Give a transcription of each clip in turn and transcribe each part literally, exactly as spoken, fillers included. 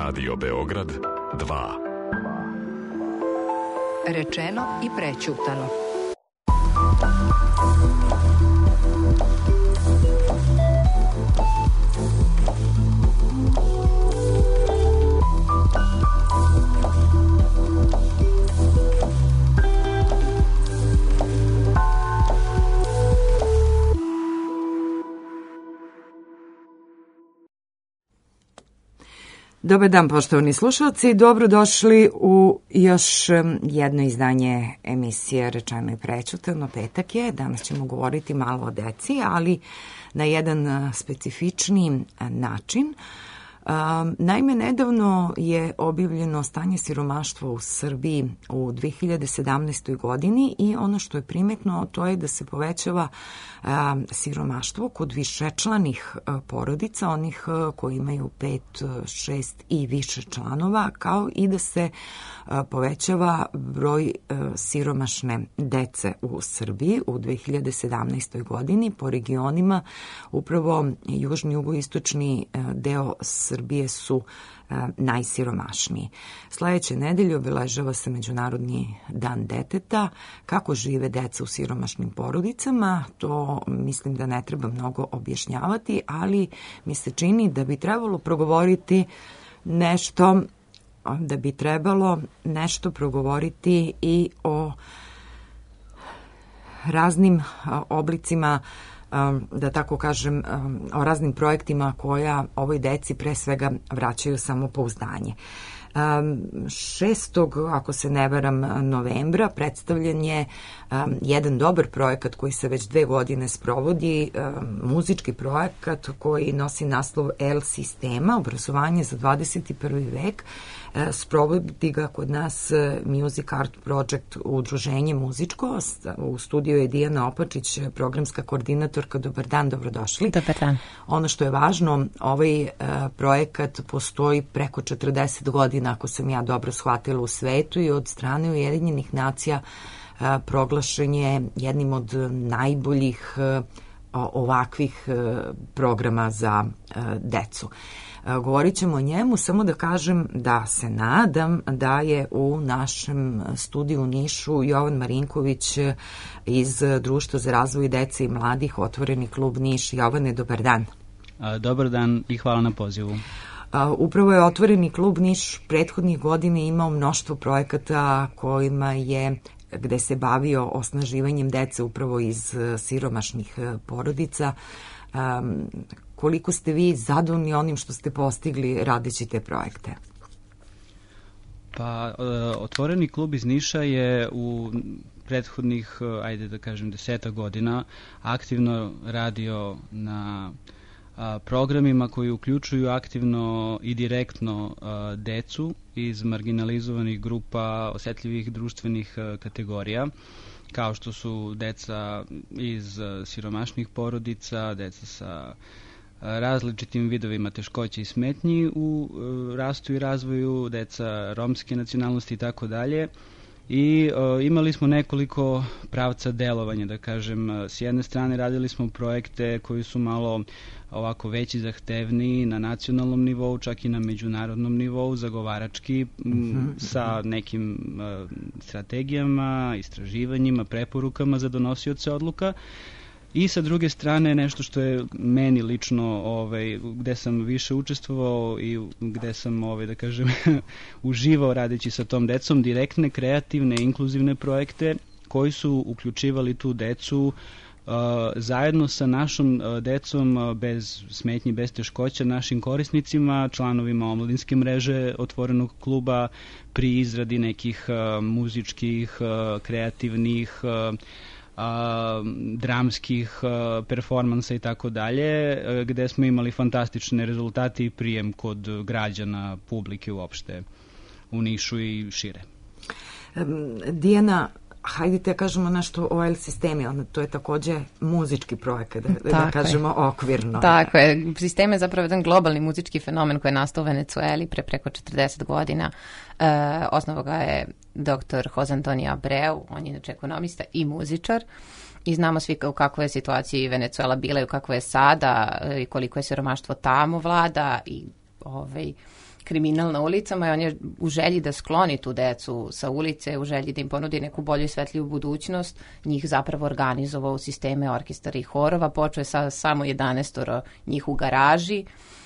Radio Beograd dva. Rečeno i prećutano. Dobar dan, poštovani slušalci. Dobrodošli u još jedno izdanje emisije Rečeno i prećutano. Petak je. Danas ćemo govoriti malo o deci, ali na jedan specifični način. Naime, nedavno je objavljeno stanje siromaštva u Srbiji u dve hiljade sedamnaestoj. godini i ono što je primetno to je da se povećava siromaštvo kod višečlanih porodica, onih koji imaju pet, šest i više članova, kao i da se povećava broj siromašne dece u Srbiji u dve hiljade sedamnaestoj. godini. Po regionima upravo južni, jugoistočni deo Srbije su najsiromašniji. Sledeće nedelje obeležava se Međunarodni dan deteta. Kako žive deca u siromašnim porodicama, to mislim da ne treba mnogo objašnjavati, ali mi se čini da bi trebalo progovoriti nešto, da bi trebalo nešto progovoriti i o raznim oblicima, da tako kažem, o raznim projektima koja ovoj deci pre svega vraćaju samopouzdanje. šestog ako se ne varam, novembra predstavljen je jedan dobar projekat koji se već dve godine sprovodi, muzički projekat koji nosi naslov El Sistema, obrazovanje za dvadeset prvi vek. Sprovodi ga kod nas Music Art Project, udruženje muzičko. U studiju je Dijana Opačić, programska koordinatorka. Dobar dan, dobrodošli. Dobar dan. Ono što je važno, ovaj projekat postoji preko četrdeset godina, ako sam ja dobro shvatila, u svetu i od strane Ujedinjenih nacija proglašen je jednim od najboljih ovakvih programa za decu. Govorit ćemo o njemu, samo da kažem da se nadam da je u našem studiju u Nišu Jovan Marinković iz Društva za razvoj dece i mladih, Otvoreni klub Niš. Jovane, dobar dan. Dobar dan i hvala na pozivu. Upravo je Otvoreni klub Niš prethodnih godina imao mnoštvo projekata kojima je gde se bavio osnaživanjem dece upravo iz siromašnih porodica. Um, koliko ste vi zadovoljni onim što ste postigli radeći te projekte? Pa, Otvoreni klub iz Niša je u prethodnih, ajde da kažem, deseta godina aktivno radio na a, programima koji uključuju aktivno i direktno a, decu iz marginalizovanih grupa, osetljivih društvenih a, kategorija, kao što su deca iz siromašnih porodica, deca sa različitim vidovima teškoća i smetnji u rastu i razvoju, deca romske nacionalnosti i tako dalje. I o, imali smo nekoliko pravca delovanja, da kažem. S jedne strane radili smo projekte koji su malo ovako veći, zahtevniji na nacionalnom nivou, čak i na međunarodnom nivou, zagovarački, m, sa nekim uh, strategijama, istraživanjima, preporukama za donosioce odluka. I sa druge strane nešto što je meni lično, ovaj, gde sam više učestvovao i gde sam, ovaj, da kažem, uživao radeći sa tom decom, direktne, kreativne, inkluzivne projekte koji su uključivali tu decu Uh, zajedno sa našom uh, decom uh, bez smetnji, bez teškoća, našim korisnicima, članovima omladinske mreže Otvorenog kluba pri izradi nekih uh, muzičkih, uh, kreativnih, uh, uh, dramskih uh, performansa i tako dalje, uh, gde smo imali fantastične rezultate i prijem kod građana, publike uopšte u Nišu i šire. Um, Dijana, hajde te kažemo nešto o El Sistemi, ono, to je takođe muzički projekat, da, da kažemo okvirno. Tako je, Sistema je zapravo jedan globalni muzički fenomen koji je nastao u Venecueli pre preko četrdeset godina. E, osnovao ga je doktor Jose Antonio Abreu, on je inače ekonomista i muzičar. I znamo svi u kakvoj je situaciji Venecuela bila i u kakvoj je sada i koliko je siromaštvo tamo vlada i ovaj, kriminal na ulicama i on je u želji da skloni tu decu sa ulice, u želji da im ponudi neku bolju i svetliju budućnost, njih zapravo organizovao u sisteme orkestara i horova, počeo je sa samo jedanaestoro njih u garaži,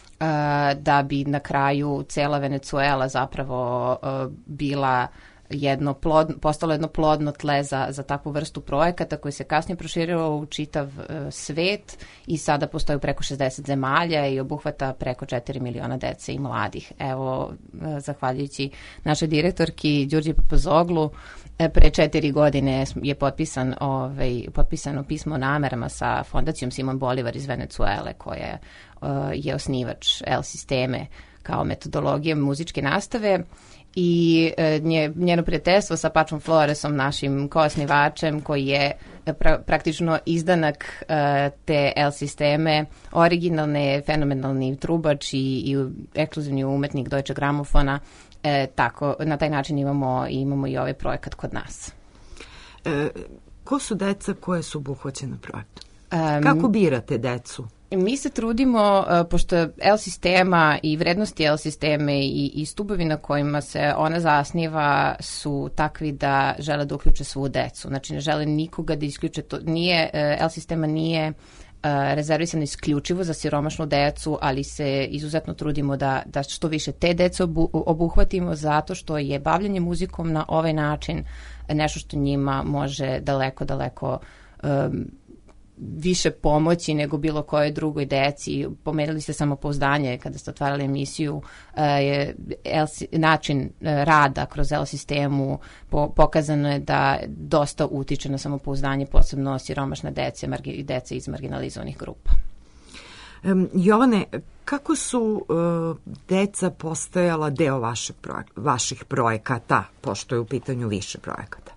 da bi na kraju cela Venecuela zapravo bila jedno plodno, postalo jedno plodno tle za, za takvu vrstu projekata koji se kasnije proširilo u čitav uh, svet i sada postoji preko šezdeset zemalja i obuhvata preko četiri miliona dece i mladih. Evo, uh, zahvaljujući našoj direktorki Đurđi Papazoglu, pre četiri godine je potpisan, ovaj, potpisano pismo o namerama sa fondacijom Simon Bolivar iz Venecuele, koja uh, je osnivač El Sisteme kao metodologije muzičke nastave. I e, nje, njeno prijateljstvo sa Pačom Floresom, našim koosnivačem, koji je pra, praktično izdanak e, te El Sisteme, originalne, fenomenalni trubač i, i ekskluzivni umetnik Deutsche Gramofona, e, tako, na taj način imamo, imamo i ovaj projekat kod nas. E, ko su deca koje su obuhvaćene projektom? Um, Kako birate decu? Mi se trudimo, pošto El Sistema i vrednosti El Sisteme i, i stubovi na kojima se ona zasniva su takvi da žele da uključe svu decu. Znači ne žele nikoga da isključe. To nije, El Sistema nije rezervisano isključivo za siromašnu decu, ali se izuzetno trudimo da, da što više te dece obu, obuhvatimo, zato što je bavljanje muzikom na ovaj način nešto što njima može daleko, daleko um, više pomoći nego bilo koje drugoj deci. Pomenuli ste samopouzdanje kada ste otvarali emisiju, je način rada kroz El Sistemu pokazano je da dosta utiče na samopouzdanje, posebno siromašne dece i dece iz marginalizovanih grupa. Um, Jovane, kako su uh, deca postajala deo vašeg projek- vaših projekata, pošto je u pitanju više projekata?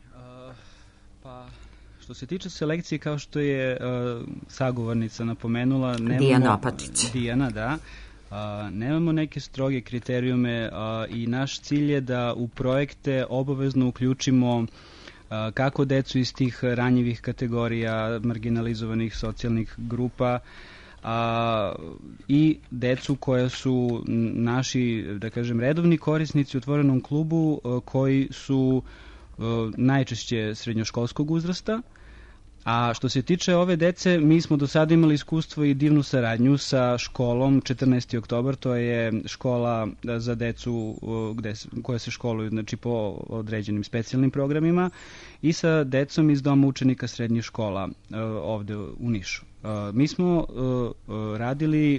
Što se tiče selekcije, kao što je uh, sagovornica napomenula, nemamo, Dijana Opačić. Dijana, da. Uh, nemamo neke stroge kriterijume uh, i naš cilj je da u projekte obavezno uključimo uh, kako decu iz tih ranjivih kategorija, marginalizovanih socijalnih grupa, a, i decu koja su naši, da kažem, redovni korisnici u otvorenom klubu uh, koji su uh, najčešće srednjoškolskog uzrasta. A što se tiče ove dece, mi smo do sada imali iskustvo i divnu saradnju sa školom četrnaesti oktobar, to je škola za decu gde, koja se školuju, znači, po određenim specijalnim programima, i sa decom iz Doma učenika srednjih škola ovde u Nišu. Mi smo radili,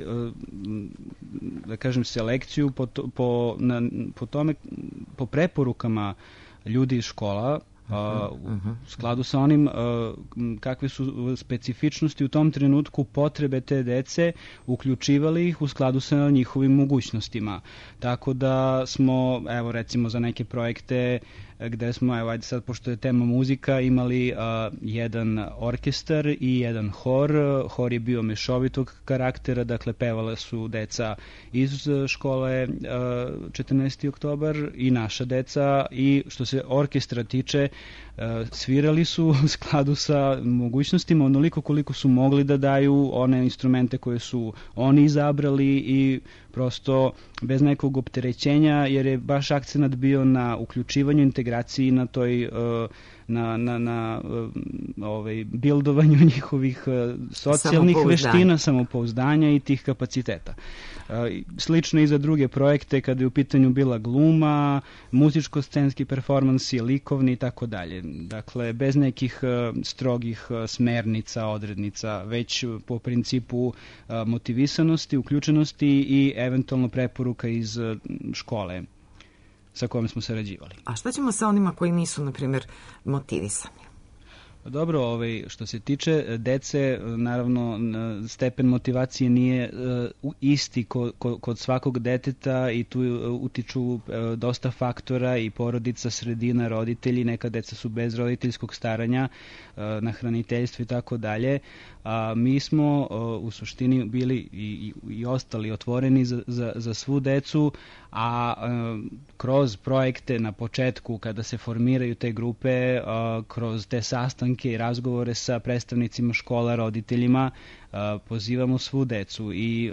da kažem, selekciju po, to, po, na, po tome, po preporukama ljudi iz škola, Uh, u skladu sa onim uh, kakve su specifičnosti u tom trenutku, potrebe te dece, uključivali ih u skladu sa njihovim mogućnostima. Tako da smo, evo recimo za neke projekte gde smo, evo ajde sad, pošto je tema muzika, imali uh, jedan orkestar i jedan hor. Hor je bio mešovitog karaktera, dakle pevala su deca iz škole uh, četrnaesti oktobar i naša deca, i što se orkestra tiče, uh, svirali su u skladu sa mogućnostima onoliko koliko su mogli da daju one instrumente koje su oni izabrali i prosto bez nekog opterećenja, jer je baš akcenat bio na uključivanju, integraciji, na toj na, na, na ovaj, bildovanju njihovih socijalnih veština, samopouzdanja i tih kapaciteta. Slično i za druge projekte, kada je u pitanju bila gluma, muzičko-scenski performansi, likovni i tako dalje. Dakle, bez nekih strogih smernica, odrednica, već po principu motivisanosti, uključenosti i eventualno preporuka iz škole sa kojom smo sarađivali. A šta ćemo sa onima koji nisu, na primjer, motivisani? Dobro, ovaj, što se tiče dece, naravno, stepen motivacije nije uh, isti ko, ko, kod svakog deteta i tu uh, utiču uh, dosta faktora, i porodica, sredina, roditelji. Neka deca su bez roditeljskog staranja, uh, na hraniteljstvu i tako dalje. A mi smo uh, u suštini bili i, i, i ostali otvoreni za, za, za svu decu, a uh, kroz projekte na početku, kada se formiraju te grupe, uh, kroz te sastanke i razgovore sa predstavnicima škola, roditeljima, pozivamo svu decu i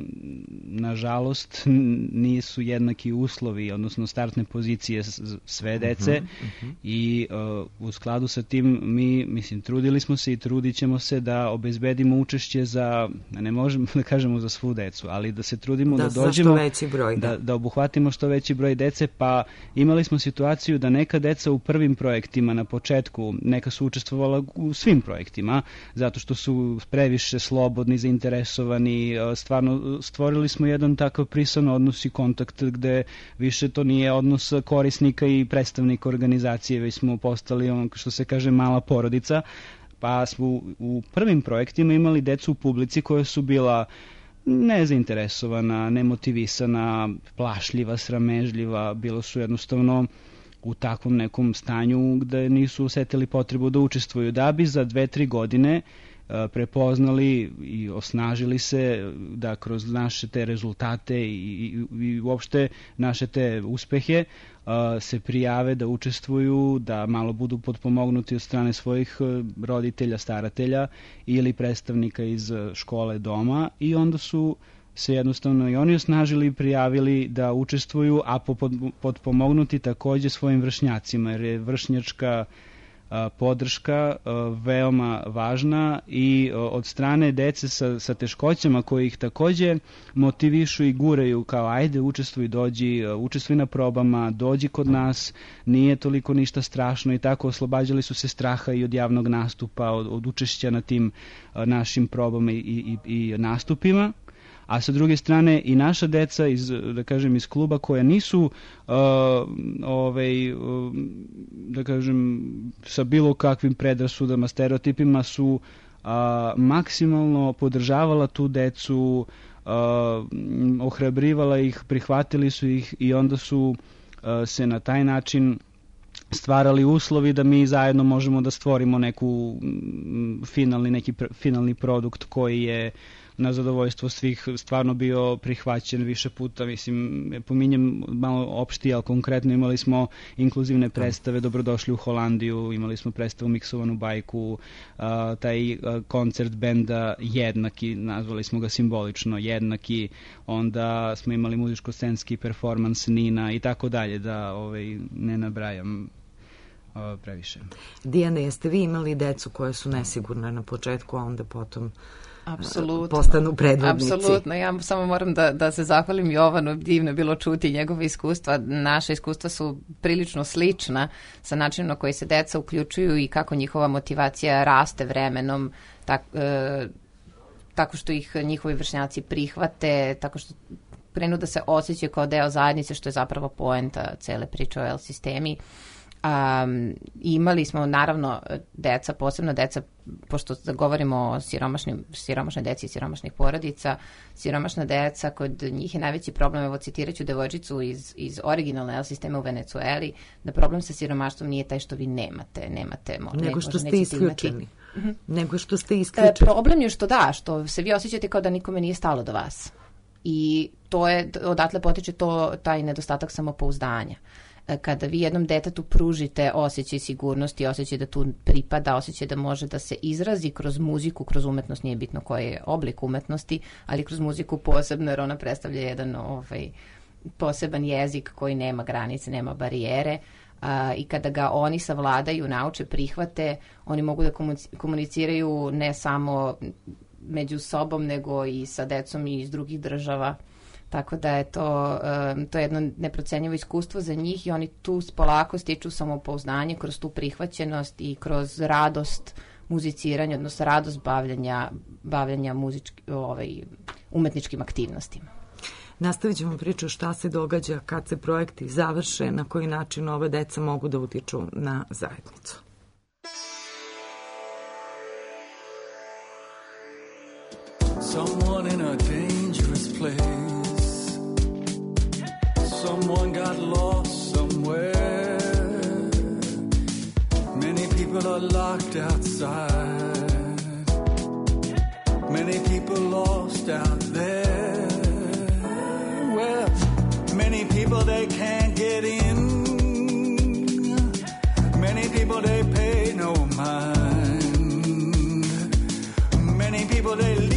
nažalost nisu jednaki uslovi, odnosno startne pozicije sve dece uh-huh, uh-huh. i u skladu sa tim mi, mislim, trudili smo se i trudit ćemo se da obezbedimo učešće za, ne možemo da kažemo za svu decu, ali da se trudimo da, da dođemo, veći broj, da. Da, da obuhvatimo što veći broj dece, pa imali smo situaciju da neka deca u prvim projektima na početku, neka su učestvovala u svim projektima, zato što su previše slobodni, zainteresovani, stvarno stvorili smo jedan takav prisan odnos i kontakt gde više to nije odnos korisnika i predstavnika organizacije, već smo postali, on, što se kaže, mala porodica, pa smo u prvim projektima imali decu u publici koja su bila nezainteresovana, nemotivisana, plašljiva, sramežljiva, bilo su jednostavno u takvom nekom stanju gde nisu osetili potrebu da učestvuju, da bi za dve, tri godine prepoznali i osnažili se da kroz naše te rezultate i, i, i uopšte naše te uspehe uh, se prijave da učestvuju, da malo budu potpomognuti od strane svojih roditelja, staratelja ili predstavnika iz škole doma i onda su se jednostavno i oni osnažili i prijavili da učestvuju, a potpomognuti takođe svojim vršnjacima, jer je vršnjačka podrška veoma važna i od strane dece sa, sa teškoćama koji ih takođe motivišu i guraju kao ajde učestvuj, dođi, učestvuj na probama, dođi kod nas, nije toliko ništa strašno i tako oslobađali su se straha i od javnog nastupa, od, od učešća na tim našim probama i, i, i nastupima. A sa druge strane i naša deca iz, da kažem, iz kluba koja nisu uh, ovaj, uh, da kažem, sa bilo kakvim predrasudama, stereotipima su uh, maksimalno podržavala tu decu, uh, ohrabrivala ih, prihvatili su ih i onda su uh, se na taj način stvarali uslovi da mi zajedno možemo da stvorimo neku finalni, neki finalni produkt koji je na zadovoljstvo svih stvarno bio prihvaćen više puta. Mislim, pominjem malo opšti, ali konkretno imali smo inkluzivne predstave, dobrodošli u Holandiju, imali smo predstavu Miksovanu bajku, a, taj a, koncert benda Jednaki, nazvali smo ga simbolično Jednaki, onda smo imali muzičko-scenski performans Nina i tako dalje, da ovaj, ne nabrajam a, previše. Dijana, jeste vi imali decu koje su nesigurne na početku, a onda potom Apsolutno. postanu predvodnici? Apsolutno, ja samo moram da, da se zahvalim Jovanu, divno je bilo čuti njegove iskustva. Naša iskustva su prilično slična sa načinom na koji se deca uključuju i kako njihova motivacija raste vremenom, tak, e, tako što ih njihovi vršnjaci prihvate, tako što krenu da se osjećaju kao deo zajednice, što je zapravo poenta cele priče o L sistemi. Um, imali smo naravno deca, posebno deca, pošto govorimo o siromašnim, siromašnoj deci i siromašnih porodica, siromašna deca, kod njih je najveći problem, evo citiraću devojčicu iz, iz originalne L sistema u Venecueli, da problem sa siromaštvom nije taj što vi nemate, nemate, možda, nego što možda ste isključeni. imati. Uh-huh. Nego što ste isključeni. E, problem je što da, što se vi osjećate kao da nikome nije stalo do vas. I to je, odatle potiče to, taj nedostatak samopouzdanja. Kada vi jednom detetu pružite osjećaj sigurnosti, osjećaj da tu pripada, osjećaj da može da se izrazi kroz muziku, kroz umetnost, nije bitno koji je oblik umetnosti, ali kroz muziku posebno, jer ona predstavlja jedan ovaj, poseban jezik koji nema granice, nema barijere, a, i kada ga oni savladaju, nauče, prihvate, oni mogu da komuniciraju ne samo među sobom, nego i sa decom i iz drugih država. Tako da je to, um, to je jedno neprocenjivo iskustvo za njih i oni tu polako stiču samopouzdanje kroz tu prihvaćenost i kroz radost muziciranja, odnosno radost bavljanja, bavljanja muzički, ovaj, umetničkim aktivnostima. Nastavit ćemo priču šta se događa kad se projekti završe, na koji način ove deca mogu da utiču na zajednicu. Someone in a dangerous place. Someone got lost somewhere. Many people are locked outside. Many people lost out there. Well, many people they can't get in. Many people they pay no mind. Many people they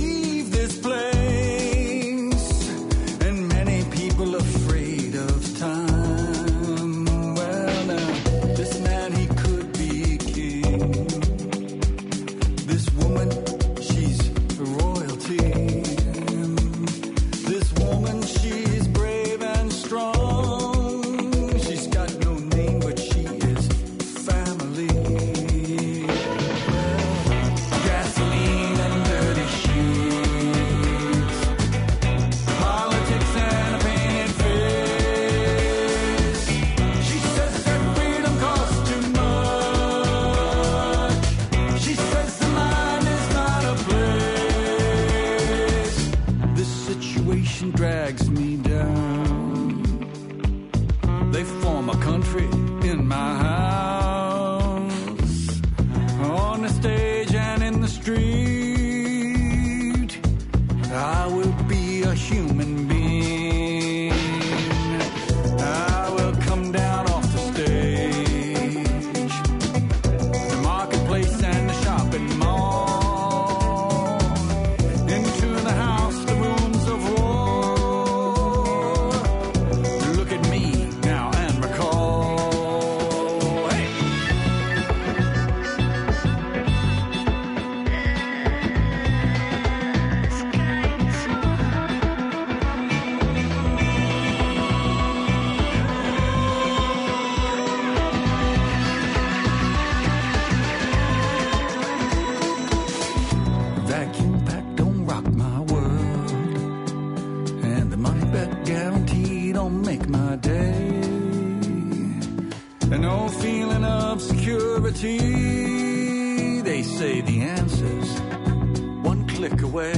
security. They say the answer's one click away.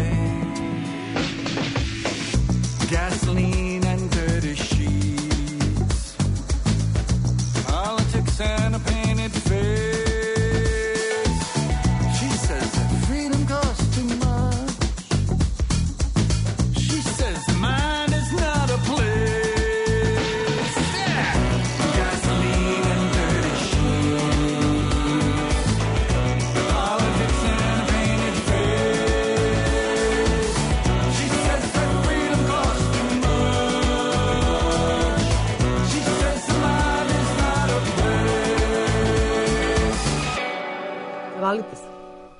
Gasoline and dirty sheets, politics and a painted face. She says that freedom costs too much. She says the mind is not a place. Yeah. Gasoline and dirty sheets, politics and a painted face. She says that freedom costs too much. She says the mind is not a place. Valite se.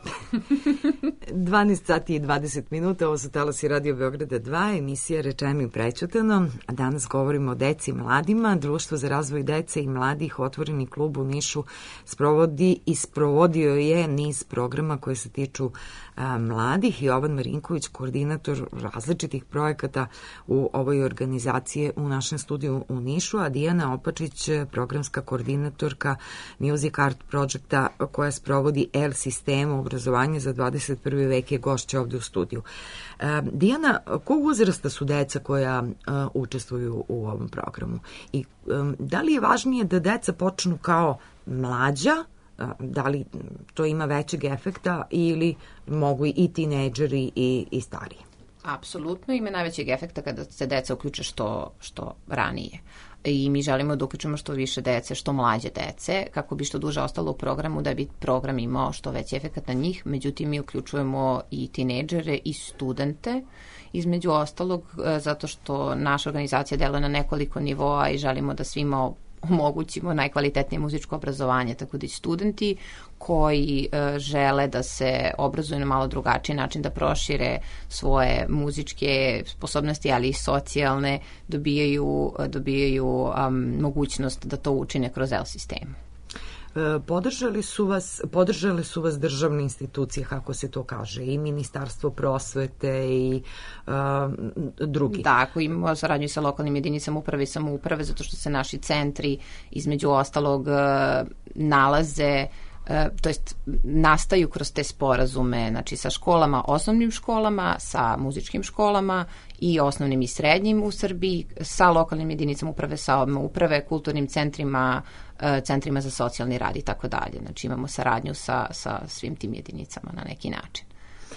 dvanaest sati i dvadeset minuta, ovo su Talasi Radio Beograda dva, emisija Rečeno i prećutano, a danas govorimo o deci i mladima. Društvo za razvoj dece i mladih, Otvoreni klub u Nišu, sprovodi i sprovodio je niz programa koje se tiču a, mladih. Jovan Marinković, koordinator različitih projekata u ovoj organizaciji u našem studiju u Nišu, a Dijana Opačić, programska koordinatorka Music Art Projecta koja sprovodi L sistemu obrazovanja za dvadeset prvi vek je gošća ovde u studiju. E, Dijana, kog uzrasta su deca koja e, učestvuju u ovom programu? I e, da li je važnije da deca počnu kao mlađa, e, da li to ima većeg efekta ili mogu i tinejdžeri i, i stariji? Apsolutno ima najvećeg efekta kada se deca uključe što, što ranije. I mi želimo da uključimo što više dece, što mlađe dece, kako bi što duže ostalo u programu, da bi program imao što veći efekt na njih. Međutim, mi uključujemo i tinejdžere i studente, između ostalog, zato što naša organizacija deluje na nekoliko nivoa i želimo da svima omogućimo najkvalitetnije muzičko obrazovanje, tako da i studenti koji e, žele da se obrazuju na malo drugačiji način, da prošire svoje muzičke sposobnosti, ali i socijalne, dobijaju, dobijaju um, mogućnost da to učine kroz L sistemu. Podržali su vas, podržale su vas državne institucije, kako se to kaže, i Ministarstvo prosvete i uh, drugi. Tako, imamo saradnju sa lokalnim jedinicama uprave i samouprave, zato što se naši centri između ostalog uh, nalaze, uh, to jest nastaju kroz te sporazume, znači sa školama, osnovnim školama, sa muzičkim školama i osnovnim i srednjim u Srbiji, sa lokalnim jedinicama uprave, sa uprave, kulturnim centrima, centrima za socijalni rad i tako dalje. Znači imamo saradnju sa, sa svim tim jedinicama na neki način.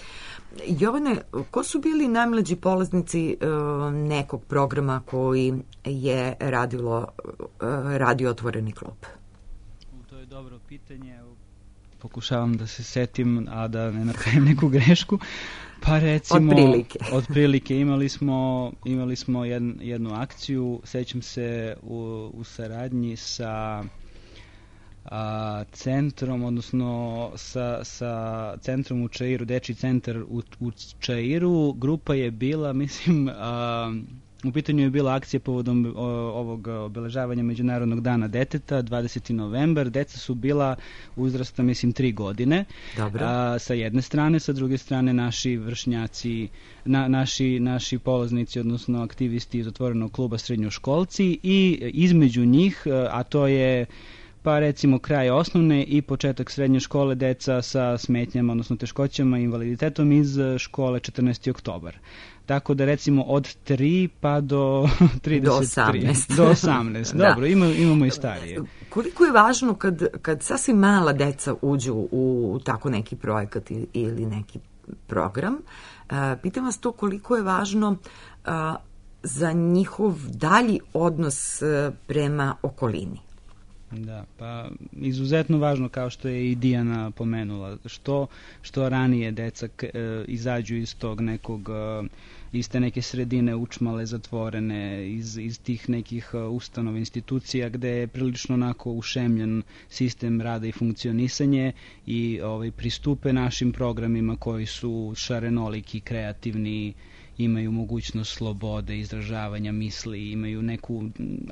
Jovane, ko su bili najmlađi polaznici uh, nekog programa koji je radilo, uh, radio Otvoreni klub? To je dobro pitanje. Pokušavam da se setim, a da ne napravim neku grešku. Pa recimo, otprilike. otprilike imali smo, imali smo jedn, jednu akciju, sećam se u, u saradnji sa a, centrom, odnosno sa, sa centrom u Čairu, Dečiji centar u, u Čairu. Grupa je bila, mislim, a, u pitanju je bila akcija povodom o, ovog obeležavanja Međunarodnog dana deteta, dvadeseti novembar. Deca su bila uzrasta, mislim, tri godine. Dobro. A, sa jedne strane, sa druge strane naši vršnjaci, na, naši, naši polaznici, odnosno aktivisti iz Otvorenog kluba srednjoškolci i između njih, a to je pa recimo kraj osnovne i početak srednje škole, deca sa smetnjama, odnosno teškoćama i invaliditetom iz škole četrnaesti oktobar. Tako da recimo od tri pa do trideset tri. Do osamnaest. Do osamnaest, dobro, ima, imamo i starije. Koliko je važno kad, kad sasvim mala deca uđu u, u tako neki projekat ili neki program, uh, pitam vas to koliko je važno uh, za njihov dalji odnos uh, prema okolini? Da, pa izuzetno važno, kao što je i Dijana pomenula, što, što ranije deca e, izađu iz tog nekog, e, iz te neke sredine učmale, zatvorene, iz, iz tih nekih ustanova, institucija gde je prilično onako ušemljen sistem rada i funkcionisanje i ovaj, pristupe našim programima koji su šarenoliki, kreativni, imaju mogućnost slobode, izražavanja misli, imaju neku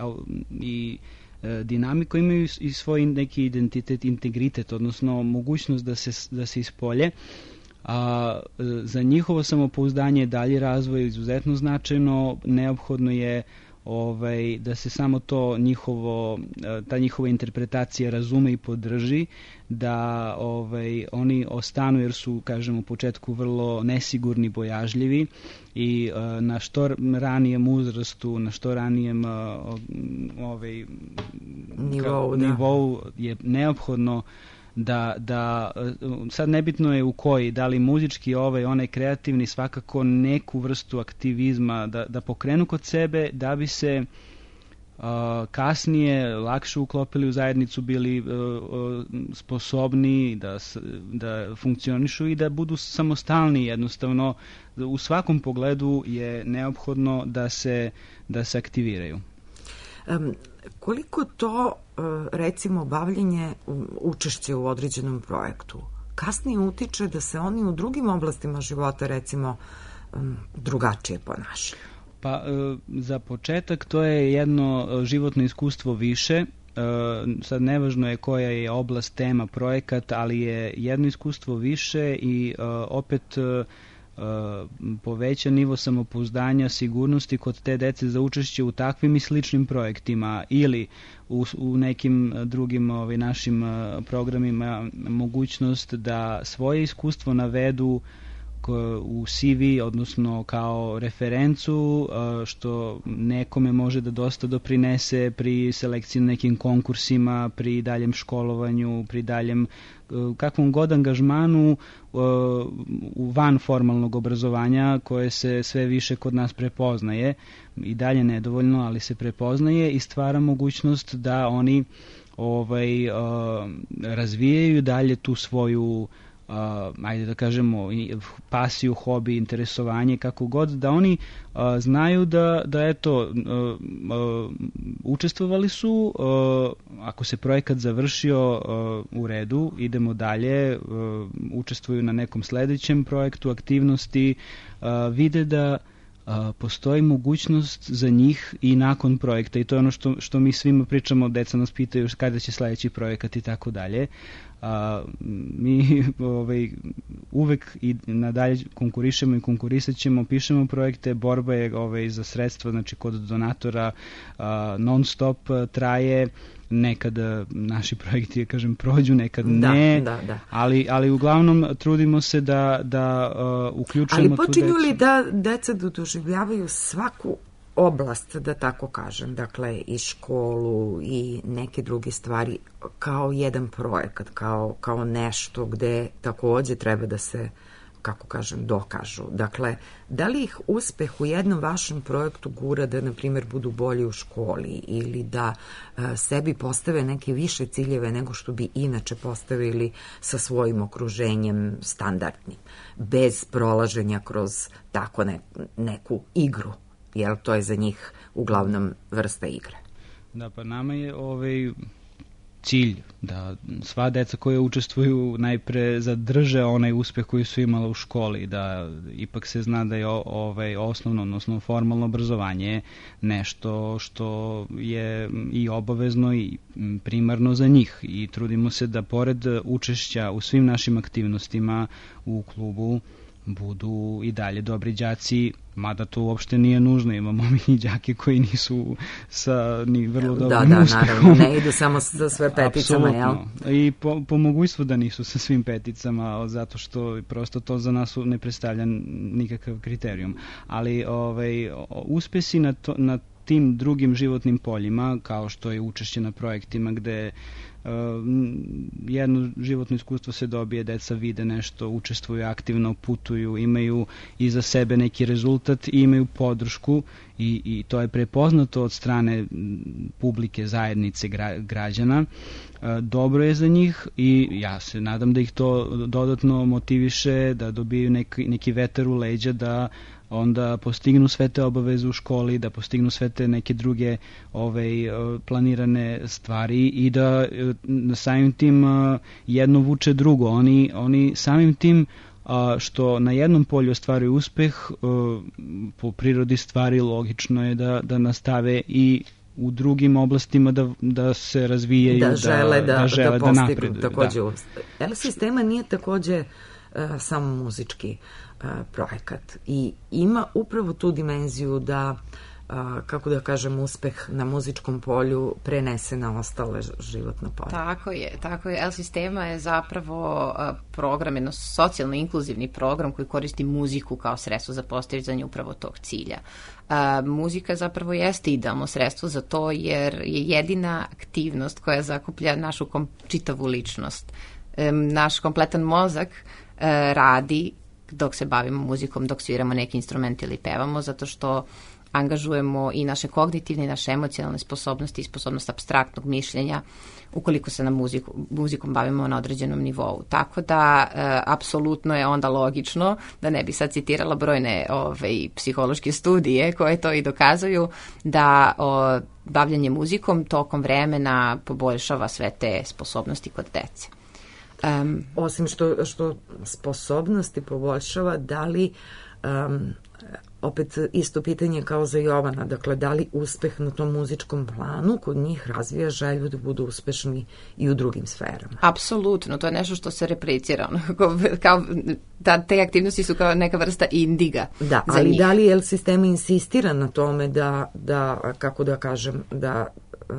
i dinamiku, imaju i svoj neki identitet, integritet, odnosno mogućnost da se, da se ispolje. A za njihovo samopouzdanje i dalji razvoj izuzetno značajno, neophodno je ovaj, da se samo to njihovo, ta njihova interpretacija razume i podrži, da ovaj, oni ostanu jer su, kažem, u početku vrlo nesigurni, bojažljivi i uh, na što ranijem uzrastu, na što ranijem uh, ovaj, nivou, ka, nivou je neophodno da, da sad nebitno je u koji, da li muzički, ovaj, onaj kreativni, svakako neku vrstu aktivizma da, da pokrenu kod sebe, da bi se uh, kasnije lakše uklopili u zajednicu, bili uh, uh, sposobni da, da funkcionišu i da budu samostalni. Jednostavno, u svakom pogledu je neophodno da se, da se aktiviraju. Um, koliko to, recimo, bavljenje, učešće u određenom projektu kasnije utiče da se oni u drugim oblastima života, recimo, drugačije ponašaju? Pa, za početak, to je jedno životno iskustvo više. Sad nevažno je koja je oblast, tema, projekat, ali je jedno iskustvo više i opet poveća nivo samopouzdanja, sigurnosti kod te dece za učešće u takvim i sličnim projektima ili u, u nekim drugim ovaj, našim programima mogućnost da svoje iskustvo navedu u C V, odnosno kao referencu, što nekome može da dosta doprinese pri selekciji na nekim konkursima, pri daljem školovanju, pri daljem kakvom god angažmanu u van formalnog obrazovanja koje se sve više kod nas prepoznaje, i dalje nedovoljno, ali se prepoznaje i stvara mogućnost da oni ovaj, razvijaju dalje tu svoju Uh, ajde da kažemo pasiju, hobi, interesovanje, kako god, da oni uh, znaju da, da eto uh, uh, učestvovali su, uh, ako se projekat završio, uh, u redu, idemo dalje, uh, učestvuju na nekom sledećem projektu, aktivnosti, uh, vide da uh, postoji mogućnost za njih i nakon projekta, i to je ono što, što mi svima pričamo, deca nas pitaju kada će sledeći projekat i tako dalje. A, mi ovaj, uvek i nadalje konkurišemo i konkurisat ćemo, pišemo projekte, borba je ovaj, za sredstva, znači kod donatora a, non stop traje, nekad naši projekti, kažem, prođu, nekad da, ne, da, da. Ali, ali uglavnom trudimo se da, da uh, uključujemo tu decu. Ali počinju li da deca doživljavaju svaku oblast, da tako kažem, dakle i školu i neke druge stvari kao jedan projekat, kao, kao nešto gde takođe treba da se, kako kažem, dokažu. Dakle, da li ih uspeh u jednom vašem projektu gura da, na primjer, budu bolji u školi ili da uh, sebi postave neke više ciljeve nego što bi inače postavili sa svojim okruženjem standardnim, bez prolaženja kroz tako ne, neku igru, jer to je za njih uglavnom vrsta igre. Da, pa nama je ovaj cilj da sva deca koja učestvuju najpre zadrže onaj uspeh koji su imala u školi, da ipak se zna da je ovaj osnovno, odnosno formalno obrazovanje nešto što je i obavezno i primarno za njih, i trudimo se da pored učešća u svim našim aktivnostima u klubu budu i dalje dobri đaci, mada to uopšte nije nužno, imamo mi i đake koji nisu sa ni vrlo dobrim da, uspehom. Da, naravno, ne idu samo sa sve peticama, jel? I po, po mogućstvu da nisu sa svim peticama, zato što prosto to za nas ne predstavlja nikakav kriterijum. Ali ovaj, uspesi na, to, na tim drugim životnim poljima, kao što je učešće na projektima gde Uh, jedno životno iskustvo se dobije, deca vide nešto, učestvuju aktivno, putuju, imaju iza sebe neki rezultat i imaju podršku, i, i to je prepoznato od strane publike, zajednice, gra, građana. Uh, dobro je za njih i ja se nadam da ih to dodatno motiviše, da dobiju neki, neki vetar u leđa, da onda postignu sve te obaveze u školi, da postignu sve te neke druge ovaj, planirane stvari i da samim tim jedno vuče drugo. Oni, oni samim tim što na jednom polju ostvaruju uspeh, po prirodi stvari logično je da, da nastave i u drugim oblastima da, da se razvijaju, da žele da, da, žele da, da postignu napreduju. Takođe, da. L sistema nije takođe uh, samo muzički uh, projekat i ima upravo tu dimenziju da a, kako da kažem, uspeh na muzičkom polju prenese na ostale životne polje. Tako je, tako je. El Sistema je zapravo a, program, jedno socijalno inkluzivni program koji koristi muziku kao sredstvo za postizanje upravo tog cilja. A, muzika zapravo jeste idealno sredstvo za to jer je jedina aktivnost koja zakuplja našu kom, čitavu ličnost. E, naš kompletan mozak e, radi dok se bavimo muzikom, dok sviramo neki instrument ili pevamo, zato što angažujemo i naše kognitivne i naše emocionalne sposobnosti i sposobnost apstraktnog mišljenja ukoliko se na muziku, muzikom bavimo na određenom nivou. Tako da, e, apsolutno je onda logično, da ne bi sad citirala brojne ove, psihološke studije koje to i dokazuju, da o, bavljanje muzikom tokom vremena poboljšava sve te sposobnosti kod dece. Um, Osim što, što sposobnosti poboljšava, da li, um, opet isto pitanje kao za Jovana, dakle, da li uspeh na tom muzičkom planu kod njih razvija želju da budu uspešni i u drugim sferama? Apsolutno, to je nešto što se replicira. Kao, da, te aktivnosti su kao neka vrsta indiga. Da, za ali njih. Da li El Sistema insistira na tome da, da kako da kažem, da uh,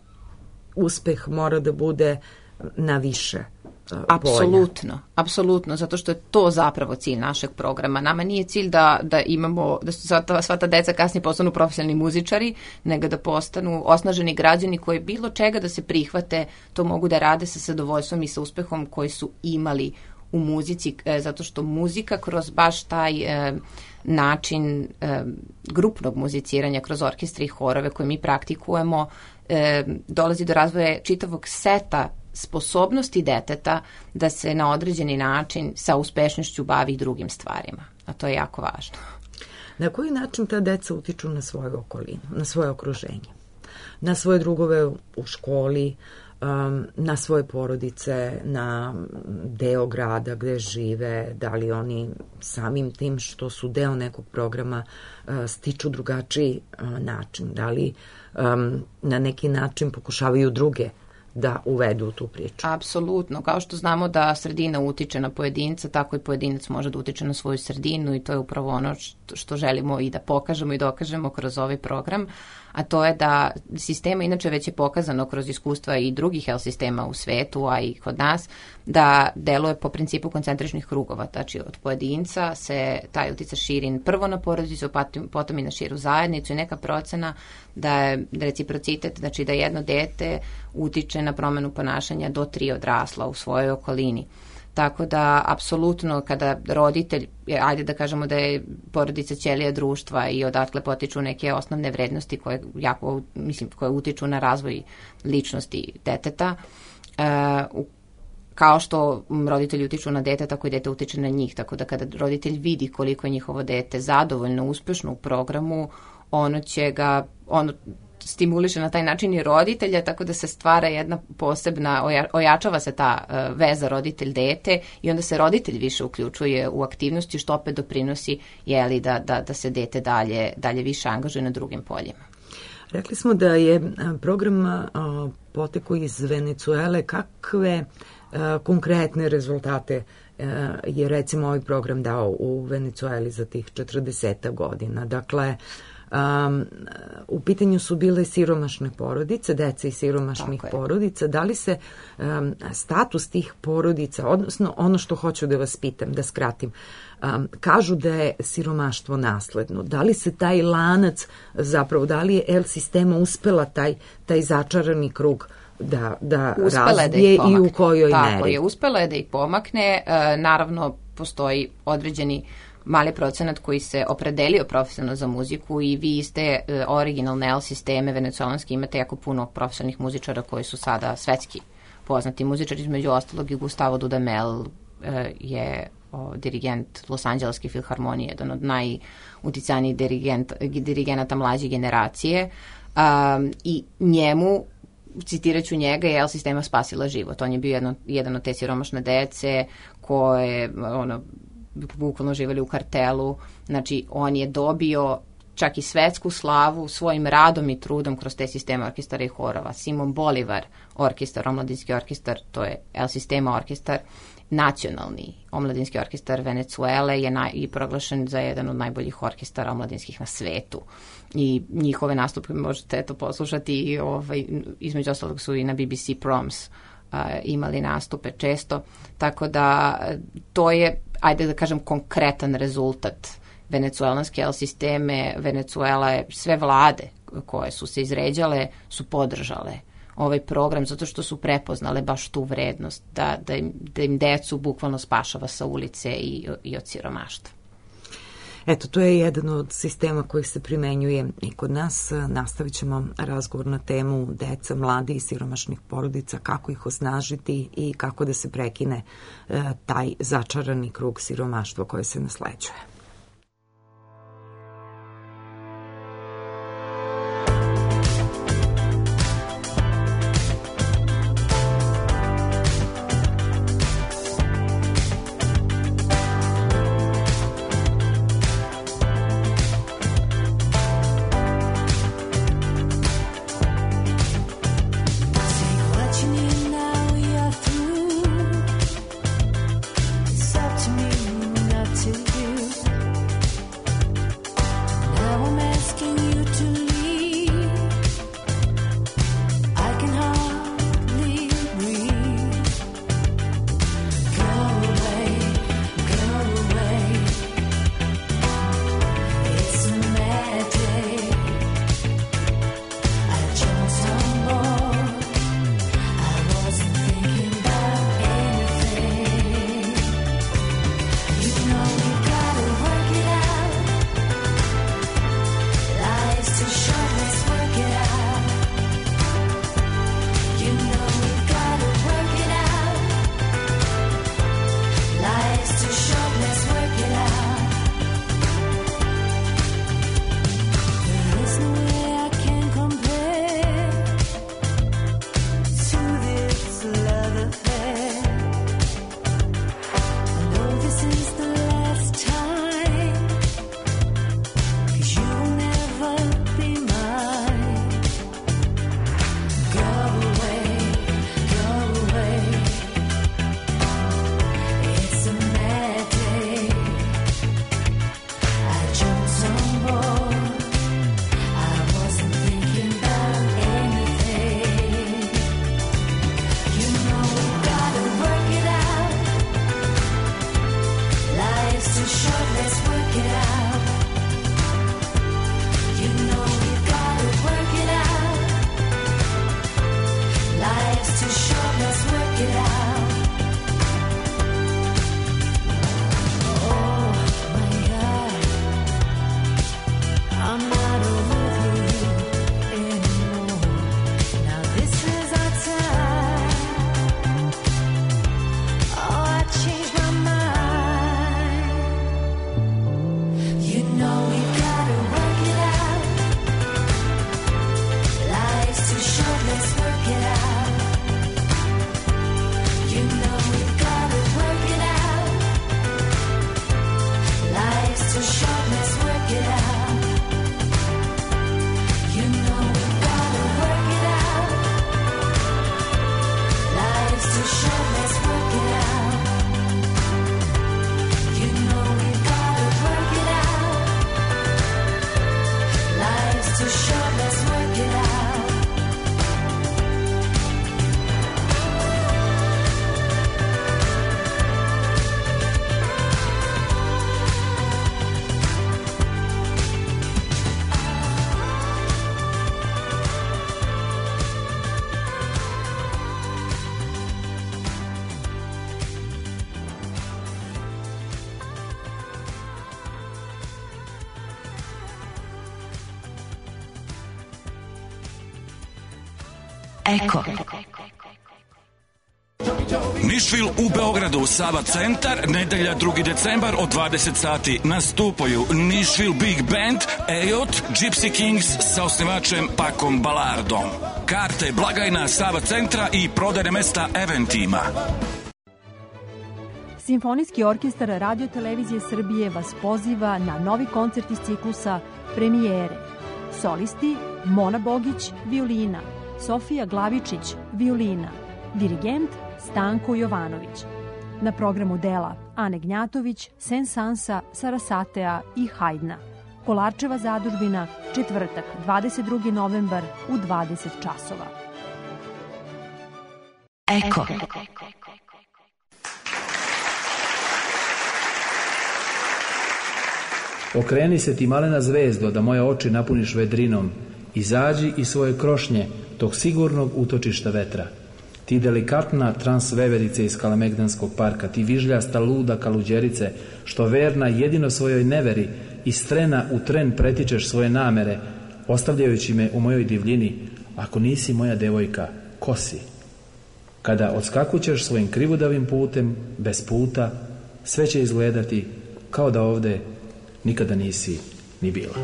uspeh mora da bude na više polja? Apsolutno, apsolutno, zato što je to zapravo cilj našeg programa. Nama nije cilj da, da imamo, da sva ta, sva ta deca kasnije postanu profesionalni muzičari, nego da postanu osnaženi građani koji bilo čega da se prihvate, to mogu da rade sa zadovoljstvom i sa uspehom koji su imali u muzici, e, zato što muzika kroz baš taj e, način e, grupnog muziciranja, kroz orkestre i horove koje mi praktikujemo, e, dolazi do razvoja čitavog seta sposobnosti deteta da se na određeni način sa uspešnošću bavi drugim stvarima. A to je jako važno. Na koji način ta deca utiču na svoju okolinu, na svoje okruženje? Na svoje drugove u školi, um, na svoje porodice, na deo grada gde žive, da li oni samim tim što su deo nekog programa uh, stiču drugačiji uh, način, da li um, na neki način pokušavaju druge da uvedu u tu priču. Apsolutno. Kao što znamo da sredina utiče na pojedinca, tako i pojedinac može da utiče na svoju sredinu i to je upravo ono što, što želimo i da pokažemo i dokažemo kroz ovaj program, a to je da sistema, inače već je pokazano kroz iskustva i drugih el sistema u svetu, a i kod nas, da deluje po principu koncentričnih krugova. Znači, od pojedinca se taj uticaj širi prvo na porodicu, potom i na širu zajednicu i neka procena da je reciprocitet, znači da jedno dete utiče na promenu ponašanja do tri odrasla u svojoj okolini. Tako da, apsolutno, kada roditelj, ajde da kažemo da je porodica ćelija društva i odatle potiču neke osnovne vrednosti koje, jako, mislim, koje utiču na razvoj ličnosti deteta, e, kao što roditelji utiču na dete, tako i dete utiče na njih. Tako da kada roditelj vidi koliko je njihovo dete zadovoljno, uspešno u programu, ono će ga, ono stimuliše na taj način i roditelja, tako da se stvara jedna posebna, oja, ojačava se ta uh, veza roditelj-dete i onda se roditelj više uključuje u aktivnosti, što opet doprinosi jeli, da, da, da se dete dalje, dalje više angažuje na drugim poljima. Rekli smo da je program uh, potekao iz Venecuele. Kakve uh, konkretne rezultate uh, je recimo ovaj program dao u Venecueli za tih četrdeset godina? Dakle, Um, u pitanju su bile siromašne porodice, deca iz siromašnih porodica. Da li se um, status tih porodica, odnosno ono što hoću da vas pitam, da skratim, um, kažu da je siromaštvo nasledno. Da li se taj lanac, zapravo, da li je El Sistema uspela taj, taj začarani krug da, da razvije da i u kojoj Tako meri? Tako je, uspela je da ih pomakne. E, naravno, postoji određeni mali procenat koji se opredelio profesionalno za muziku i vi ste e, originalne el sisteme venecuelanske, imate jako puno profesionalnih muzičara koji su sada svetski poznati muzičari, između ostalog i Gustavo Dudamel e, je o, dirigent Los Angeleske filharmonije, jedan od najuticajnijih dirigent, dirigenata mlađe generacije, um, i njemu, citirat ću njega, je el sistema spasila život. On je bio jedno, jedan od te siromašne dece koje ono, bukvalno živeli u kartelu. Znači, on je dobio čak i svetsku slavu svojim radom i trudom kroz te sisteme orkestara i horova. Simon Bolivar orkestar, omladinski orkestar, to je El Sistema orkestar, nacionalni omladinski orkestar Venecuele je naj, i proglašen za jedan od najboljih orkestara omladinskih na svetu. I njihove nastupe možete to poslušati i ovaj, između ostalog su i na B B C Proms uh, imali nastupe često, tako da to je, ajde da kažem, konkretan rezultat venecuelanske El Sisteme. Venecuela je, sve vlade koje su se izređale su podržale ovaj program zato što su prepoznale baš tu vrednost da, da, im, da im decu bukvalno spašava sa ulice i, i od siromaštva. Eto, to je jedan od sistema koji se primenjuje i kod nas. Nastavit ćemo razgovor na temu deca, mladi i siromašnih porodica, kako ih osnažiti i kako da se prekine e, taj začarani krug siromaštva koje se nasleđuje. Eko. Nišvil u Beogradu, Sava centar, nedelja drugi decembar od dvadeset sati nastupaju Nišvil Big Band, Ejot, Gypsy Kings sa osnivačem Pakom Balardom. Karte, blagajna Sava centra i prodajne mesta Eventima. Simfonijski orkestar Radio-televizije Srbije vas poziva na novi koncert iz ciklusa Premijere. Solisti Mona Bogić, violina, Sofija Glavičić, violina, dirigent Stanko Jovanović. Na programu dela Ane Gnjatović, Sensansa, Sarasatea i Hajdna. Kolarčeva zadužbina, četvrtak, dvadeset drugi novembar u dvadeset časova. Eko. Okreni se ti malena zvezdo, da moje oči napuniš vedrinom. Izađi iz svoje krošnje, tog sigurnog utočišta vetra. Ti delikatna transveverice iz Kalemegdanskog parka, ti vižljasta luda kaluđerice, što verna jedino svojoj neveri, iz trena u tren pretičeš svoje namere, ostavljajući me u mojoj divljini. Ako nisi moja devojka, ko si? Kada odskakućeš svojim krivudavim putem, bez puta, sve će izgledati kao da ovde nikada nisi ni bila.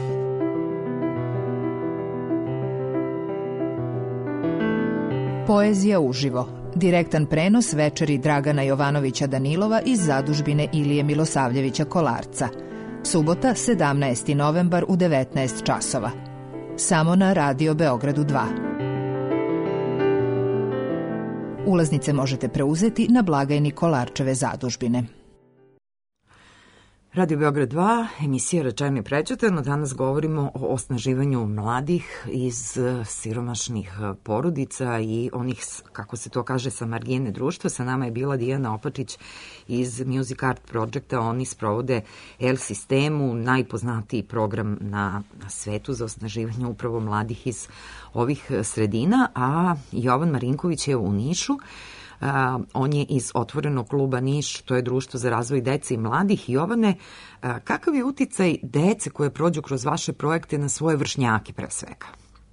Poezija uživo. Direktan prenos večeri Dragana Jovanovića Danilova iz zadužbine Ilije Milosavljevića Kolarca. Subota, sedamnaesti novembar u devetnaest časova. Samo na Radio Beogradu dva. Ulaznice možete preuzeti na blagajni Kolarčeve zadužbine. Radio Beograd dva, emisija Rečeno i prećutano. Danas govorimo o osnaživanju mladih iz siromašnih porodica i onih, kako se to kaže, sa margine društva. Sa nama je bila Dijana Opačić iz Music Art Projecta. Oni sprovode El Sistemu, najpoznatiji program na, na svetu za osnaživanje upravo mladih iz ovih sredina, a Jovan Marinković je u Nišu. Uh, on je iz Otvorenog kluba Niš, to je Društvo za razvoj dece i mladih. Jovane, uh, kakav je uticaj dece koje prođu kroz vaše projekte na svoje vršnjake pre svega?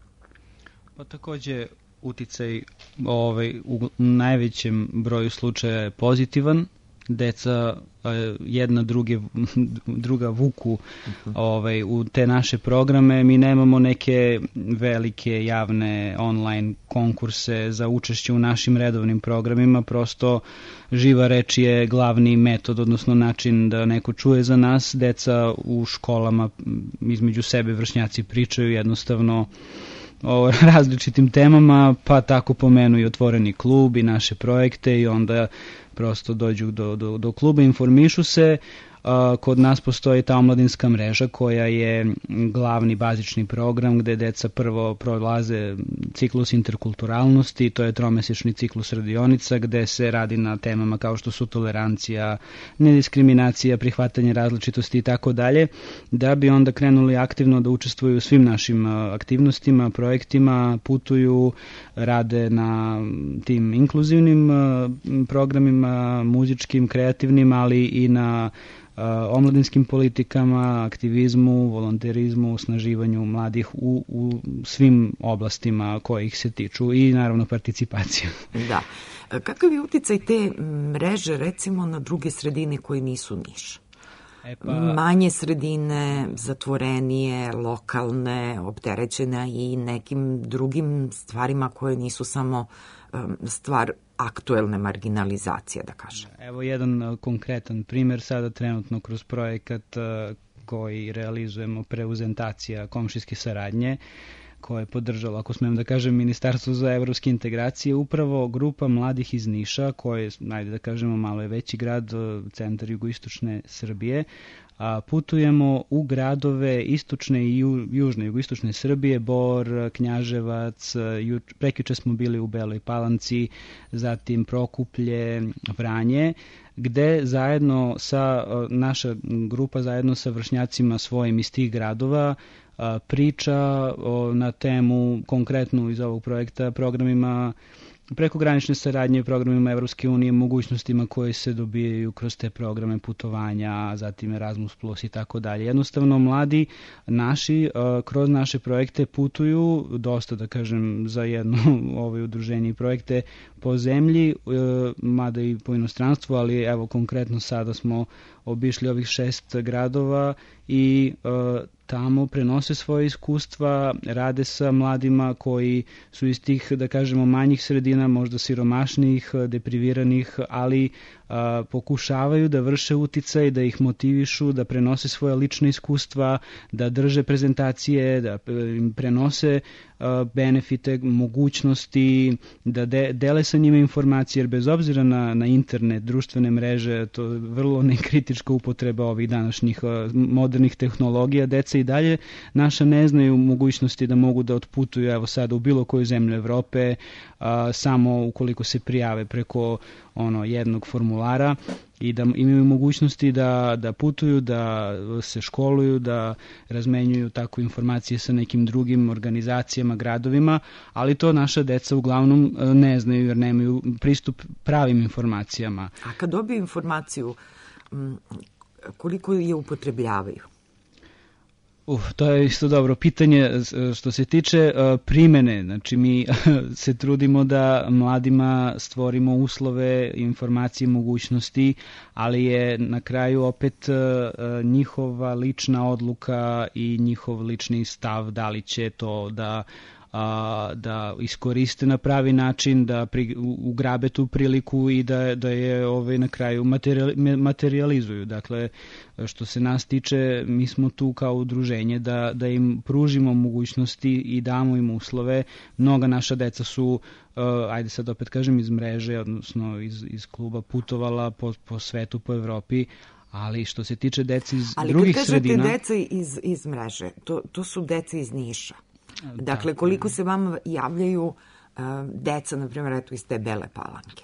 Pa takođe uticaj ovaj, u najvećem broju slučaja je pozitivan. Deca jedna druge, druga vuku ovaj, u te naše programe. Mi nemamo neke velike javne online konkurse za učešće u našim redovnim programima, prosto živa reč je glavni metod, odnosno način da neko čuje za nas. Deca u školama između sebe vršnjaci pričaju jednostavno o različitim temama, pa tako pomenu i Otvoreni klub i naše projekte i onda prosto dođu do, do, do kluba, informišu se. Kod nas postoji ta omladinska mreža koja je glavni bazični program gde deca prvo prolaze ciklus interkulturalnosti, to je tromesečni ciklus radionica gde se radi na temama kao što su tolerancija, nediskriminacija, prihvatanje različitosti i tako dalje, da bi onda krenuli aktivno da učestvuju u svim našim aktivnostima, projektima, putuju, rade na tim inkluzivnim programima, muzičkim, kreativnim, ali i na omladinskim politikama, aktivizmu, volonterizmu, osnaživanju mladih u, u svim oblastima kojih se tiču i naravno participacija. Da. Kakav je uticaj te mreže recimo na druge sredine koje nisu Niš? E pa... Manje sredine, zatvorenije, lokalne, opterećene i nekim drugim stvarima koje nisu samo um, stvar aktuelne marginalizacije, da kažem. Evo jedan konkretan primer sada trenutno kroz projekat koji realizujemo, prezentacija komšijske saradnje, koje je podržalo, ako smijem da kažem, Ministarstvo za evropske integracije, upravo grupa mladih iz Niša, koje, najde da kažemo, malo je veći grad, centar jugoistočne Srbije, a putujemo u gradove istočne i ju, južne, jugoistočne Srbije, Bor, Knjaževac, ju, prekjuče smo bili u Beloj Palanci, zatim Prokuplje, Vranje, gde zajedno sa, naša grupa zajedno sa vršnjacima svojim iz tih gradova priča o, na temu konkretnu iz ovog projekta, programima prekogranične saradnje, programima Evropske unije, mogućnostima koje se dobijaju kroz te programe putovanja, zatim Erasmus plus i tako dalje. Jednostavno, mladi naši kroz naše projekte putuju, dosta da kažem za jedno ovaj udruženje i projekte, po zemlji, mada i po inostranstvu, ali evo konkretno sada smo obišli ovih šest gradova i tamo prenose svoje iskustva, rade sa mladima koji su iz tih, da kažemo, manjih sredina, možda siromašnijih, depriviranih, ali a, pokušavaju da vrše uticaj, da ih motivišu, da prenose svoje lične iskustva, da drže prezentacije, da im prenose a, benefite, mogućnosti, da de, dele sa njima informacije, jer bez obzira na, na internet, društvene mreže, to je vrlo nekritička upotreba ovih današnjih a, modernih tehnologija, deca i dalje naša ne znaju mogućnosti da mogu da otputuju evo sada u bilo koju zemlju Evrope a, samo ukoliko se prijave preko ono jednog formulara i da imaju mogućnosti da, da putuju, da se školuju, da razmenjuju tako informacije sa nekim drugim organizacijama, gradovima, ali to naša deca uglavnom ne znaju jer nemaju pristup pravim informacijama. A kad dobiju informaciju, koliko je upotrebljavaju? Uf, to je isto dobro pitanje što se tiče uh, primene. Znači mi se trudimo da mladima stvorimo uslove, informacije, mogućnosti, ali je na kraju opet uh, njihova lična odluka i njihov lični stav da li će to da a, da iskoriste na pravi način, da pri, ugrabe tu priliku i da, da je ovaj, na kraju materializuju. Dakle, što se nas tiče, mi smo tu kao udruženje da, da im pružimo mogućnosti i damo im uslove. Mnoga naša deca su, uh, ajde sad opet kažem, iz mreže, odnosno iz, iz kluba putovala po, po svetu, po Evropi, ali što se tiče dece iz ali drugih sredina... Ali kad kažete deca iz, iz mreže, to, to su deca iz Niša. Dakle, koliko se vama javljaju uh, deca, na primjer, eto iz te Bele Palanke?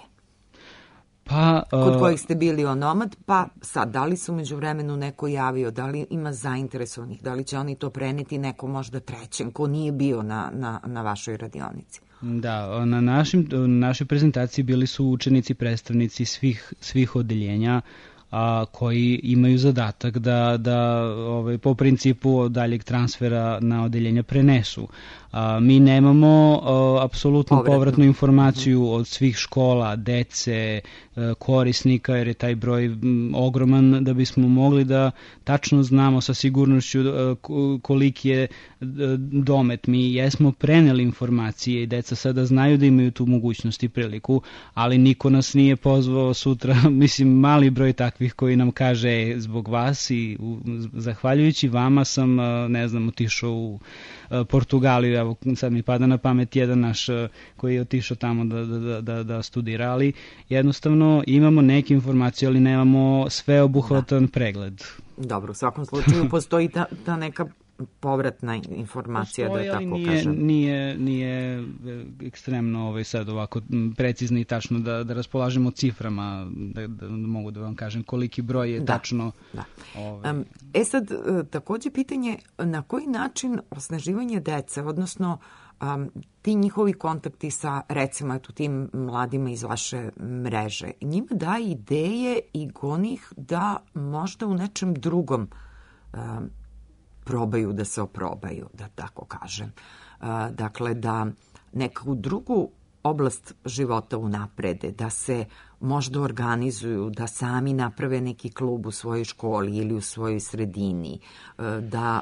Pa, uh, kod kojih ste bili onomad, pa sad, da li se umeđu vremenu neko javio, da li ima zainteresovanih, da li će oni to preneti neko možda trećem, ko nije bio na, na, na vašoj radionici? Da, na našim, na našoj prezentaciji bili su učenici, predstavnici svih, svih odeljenja, a, koji imaju zadatak da, da ovaj, po principu daljeg transfera na odeljenja prenesu. A, mi nemamo a, apsolutno povratnu. povratnu informaciju mm-hmm. od svih škola, dece, a, korisnika, jer je taj broj m, ogroman da bismo mogli da tačno znamo sa sigurnošću a, koliki je a, domet. Mi jesmo preneli informacije i deca sada znaju da imaju tu mogućnost i priliku, ali niko nas nije pozvao sutra, mislim mali broj takvih koji nam kaže zbog vas i u, zahvaljujući vama sam, ne znam, otišao u Portugaliju, evo sad mi pada na pamet jedan naš koji je otišao tamo da, da, da, da studira, ali jednostavno imamo neke informacije, ali nemamo sveobuhvatan pregled. Dobro, u svakom slučaju postoji ta, ta neka povratna informacija, postoji, da tako nije, kažem. Nije, nije ekstremno ovaj sad ovako precizno i tačno da, da raspolažemo ciframa, da, da mogu da vam kažem koliki broj je da, tačno. Da. Ovaj... Um, e sad, takođe pitanje na koji način osnaživanje dece, odnosno um, ti njihovi kontakti sa, recimo, eto, tim mladima iz vaše mreže, njima daje ideje i gonih da možda u nečem drugom um, probaju da se oprobaju, da tako kažem. Dakle, da neku drugu oblast života unaprede, da se možda organizuju, da sami naprave neki klub u svojoj školi ili u svojoj sredini, da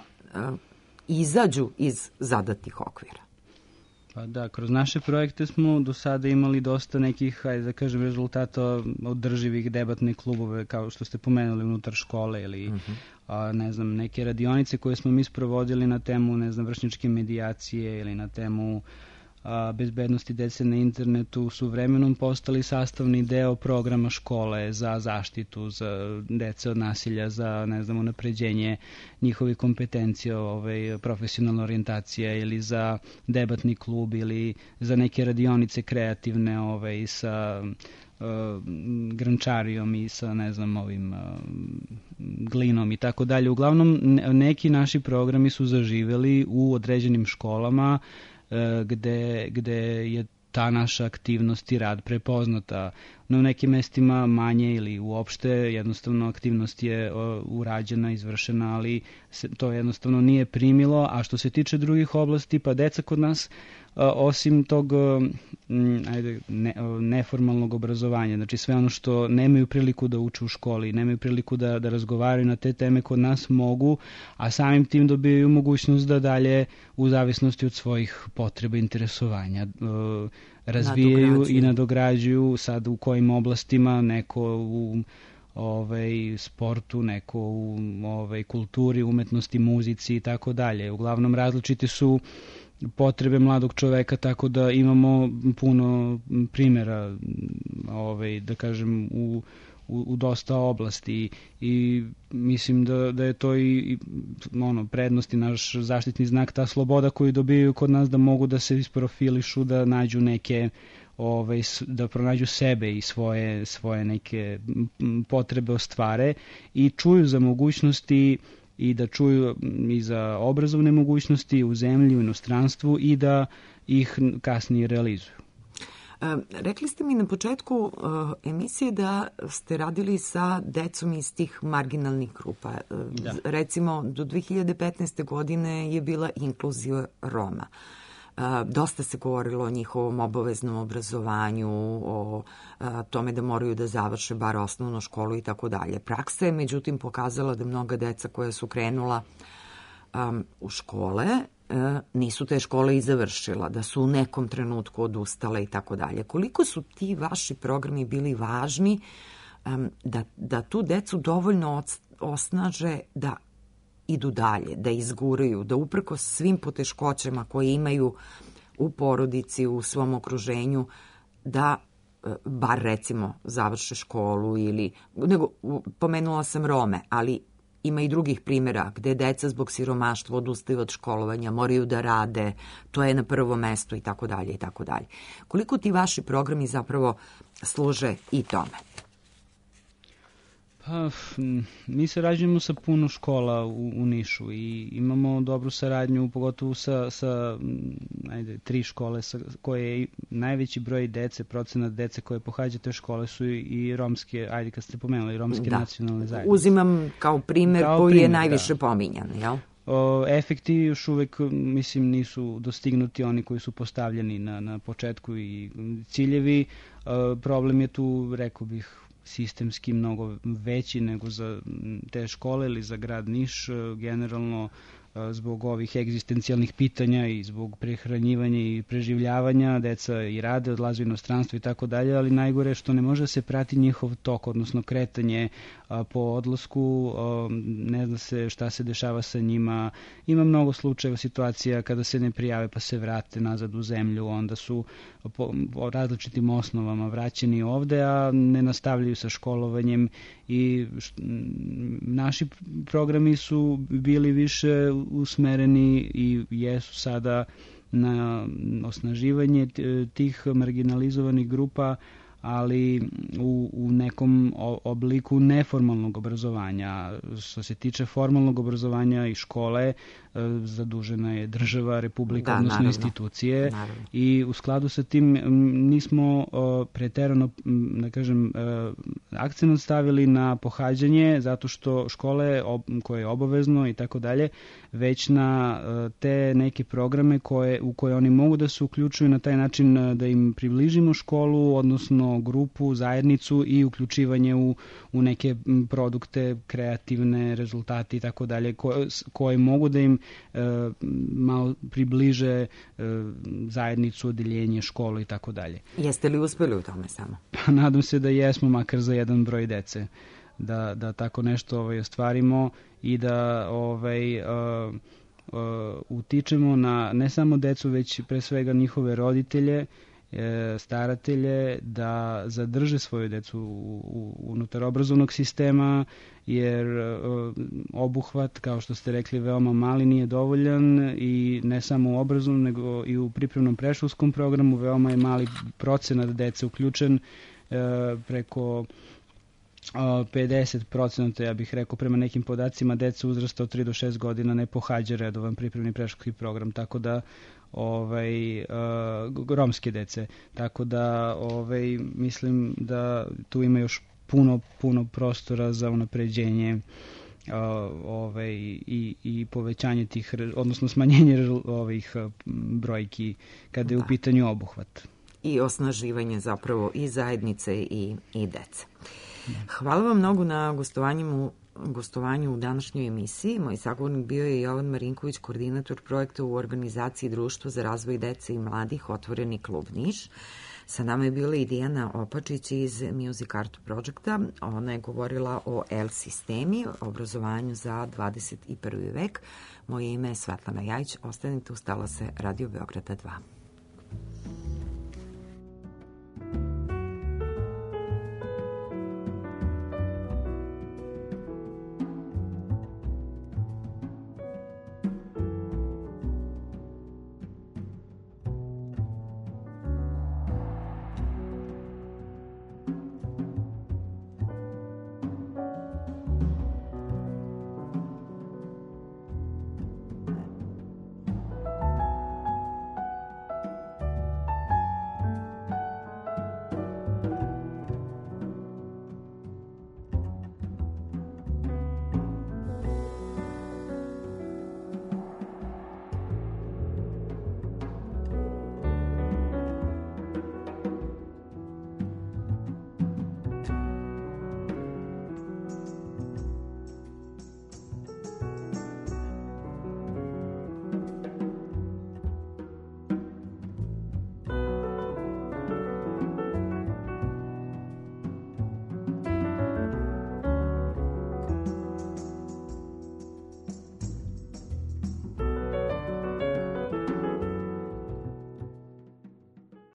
izađu iz zadatih okvira. Pa da, kroz naše projekte smo do sada imali dosta nekih, ajde da kažem, rezultata održivih debatne klubove, kao što ste pomenuli unutar škole ili uh-huh. a, ne znam, neke radionice koje smo mi sprovodili na temu, ne znam, vršnjačke medijacije ili na temu a, bezbednosti dece na internetu su vremenom postali sastavni deo programa škole za zaštitu, za dece od nasilja, za, ne znam, unapređenje njihovih kompetencija, ovaj, profesionalna orijentacija ili za debatni klub ili za neke radionice kreativne ovaj, sa uh, grančarijom i sa, ne znam, ovim uh, glinom i tako dalje. Uglavnom, neki naši programi su zaživeli u određenim školama Gde, gde je ta naša aktivnost i rad prepoznata. na nekim mestima manje ili uopšte, jednostavno aktivnost je o, urađena, izvršena, ali se, to jednostavno nije primilo, a što se tiče drugih oblasti, pa deca kod nas, osim tog ajde, ne, neformalnog obrazovanja, znači sve ono što nemaju priliku da uče u školi, nemaju priliku da, da razgovaraju na te teme, kod nas mogu, a samim tim dobijaju mogućnost da dalje u zavisnosti od svojih potreba i interesovanja razvijaju i nadograđuju, sad u kojim oblastima, neko u ovaj, sportu, neko u ovaj, kulturi, umetnosti, muzici i tako dalje. Uglavnom različiti su potrebe mladog čoveka, tako da imamo puno primjera, ovaj, da kažem, u, u, u dosta oblasti i mislim da, da je to i, i ono, prednost i naš zaštitni znak, ta sloboda koju dobijaju kod nas, da mogu da se isprofilišu, da nađu neke, ovaj, da pronađu sebe i svoje, svoje neke potrebe ostvare i čuju za mogućnosti i da čuju i za obrazovne mogućnosti u zemlji, u inostranstvu i da ih kasnije realizuju. E, rekli ste mi na početku uh, emisije da ste radili sa decom iz tih marginalnih grupa. Da. Recimo, do dve hiljade petnaeste. godine je bila inkluzija Roma. Uh, dosta se govorilo o njihovom obaveznom obrazovanju, o uh, tome da moraju da završe bar osnovnu školu i tako dalje. Praksa je međutim pokazala da mnoga deca koja su krenula um, u škole uh, nisu te škole i završila, da su u nekom trenutku odustale i tako dalje. Koliko su ti vaši programi bili važni um, da, da tu decu dovoljno osnaže da idu dalje, da izguraju, da uprkos svim poteškoćama koje imaju u porodici, u svom okruženju, da bar recimo završe školu ili, nego pomenula sam Rome, ali ima i drugih primjera gde deca zbog siromaštva odustaju od školovanja, moraju da rade, to je na prvo mesto i tako dalje i tako dalje. Koliko ti vaši programi zapravo služe i tome? Pa, mi sarađujemo sa puno škola u, u Nišu i imamo dobru saradnju, pogotovo sa, sa ajde, tri škole sa, koje najveći broj dece, procenat dece koje pohađa te škole su i, i romske, ajde kad ste pomenuli, romske da. nacionalne zajednice. Uzimam kao primjer kao koji primjer, je najviše da. pominjan, jel? O, efekti još uvek, mislim, nisu dostignuti oni koji su postavljeni na, na početku i ciljevi. O, problem je tu, rekao bih, sistemski mnogo veći nego za te škole ili za grad Niš, generalno zbog ovih egzistencijalnih pitanja i zbog prehranjivanja i preživljavanja, deca i rade, odlaze u inostranstvo i tako dalje, ali najgore je što ne može se prati njihov tok, odnosno kretanje a, po odlasku, a, ne zna se šta se dešava sa njima. Ima mnogo slučajeva, situacija kada se ne prijave pa se vrate nazad u zemlju, onda su po, po različitim osnovama vraćeni ovde, a ne nastavljaju sa školovanjem i št, naši programi su bili više usmereni i jesu sada na osnaživanje tih marginalizovanih grupa, ali u, u nekom obliku neformalnog obrazovanja. Što se tiče formalnog obrazovanja i škole, zadužena je država, republika, da, odnosno naravno. institucije naravno. I u skladu sa tim nismo preterano, da kažem, akcent stavili na pohađanje, zato što škole koje je obavezno i tako dalje, već na te neke programe koje, u koje oni mogu da se uključuju na taj način da im približimo školu, odnosno grupu, zajednicu i uključivanje u, u neke produkte, kreativne rezultate i tako dalje, koje, koje mogu da im e, malo približe e, zajednicu, odeljenje, školu i tako dalje. Jeste li uspeli u tome samo? Nadam se da jesmo, makar za jedan broj dece, da, da tako nešto ovaj, ostvarimo i da ovaj, uh, uh, utičemo na ne samo decu, već pre svega njihove roditelje, staratelje, da zadrže svoju decu unutar obrazovnog sistema, jer obuhvat, kao što ste rekli, veoma mali, nije dovoljan i ne samo u obrazovnom, nego i u pripremnom predškolskom programu veoma je mali procenat dece uključen, preko pedeset procenata, ja bih rekao, prema nekim podacima, deca uzrasta od tri do šest godina ne pohađa redovan pripremni predškolski program, tako da ovaj, uh, romske dece. Tako da ovaj, mislim da tu ima još puno, puno prostora za unapređenje uh, ovaj, i, i povećanje tih, odnosno smanjenje ovih brojki kada je da. u pitanju obuhvat. I osnaživanje zapravo i zajednice i, i dece. Da. Hvala vam mnogo na gostovanju gostovanju u današnjoj emisiji. Moj sagovornik bio je Jovan Marinković, koordinator projekta u organizaciji Društva za razvoj dece i mladih Otvoreni klub Niš. Sa nama je bila i Dijana Opačić iz Music Art Projecta. Ona je govorila o E L sistemi, obrazovanju za dvadeset i prvi vek. Moje ime je Svetlana Jajić. Ostanite uz talase Radio Beograda dva.